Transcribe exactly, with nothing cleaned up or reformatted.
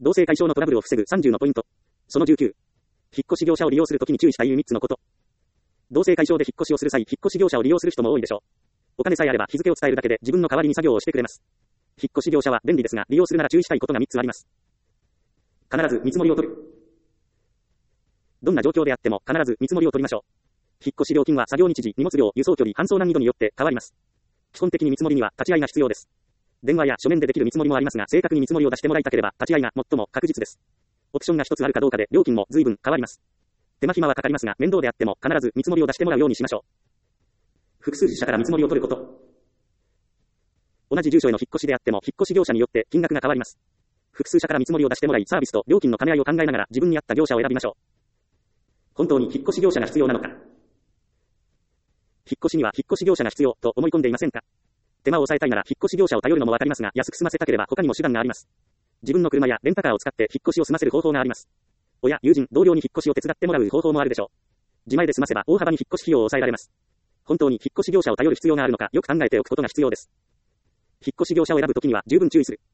同性解消のトラブルを防ぐさんじゅうのポイント。そのじゅうきゅう。引っ越し業者を利用するときに注意したいうみっつのこと。同性解消で引っ越しをする際、引っ越し業者を利用する人も多いでしょう。お金さえあれば日付を伝えるだけで自分の代わりに作業をしてくれます。引っ越し業者は便利ですが、利用するなら注意したいことがみっつあります。必ず見積もりを取る。どんな状況であっても必ず見積もりを取りましょう。引っ越し料金は作業日時、荷物量、輸送距離、搬送難易度によって変わります。基本的に見積もりには立ち会いが必要です。電話や書面でできる見積もりもありますが、正確に見積もりを出してもらいたければ立ち会いが最も確実です。オプションが一つあるかどうかで料金も随分変わります。手間暇はかかりますが、面倒であっても必ず見積もりを出してもらうようにしましょう。複数社から見積もりを取ること。同じ住所への引っ越しであっても引っ越し業者によって金額が変わります。複数社から見積もりを出してもらい、サービスと料金の兼ね合いを考えながら自分に合った業者を選びましょう。本当に引っ越し業者が必要なのか。引っ越しには引っ越し業者が必要と思い込んでいませんか。手間を抑えたいなら引っ越し業者を頼るのもわかりますが、安く済ませたければ他にも手段があります。自分の車やレンタカーを使って引っ越しを済ませる方法があります。親、友人、同僚に引っ越しを手伝ってもらう方法もあるでしょう。自前で済ませば大幅に引っ越し費用を抑えられます。本当に引っ越し業者を頼る必要があるのかよく考えておくことが必要です。引っ越し業者を選ぶときには十分注意する。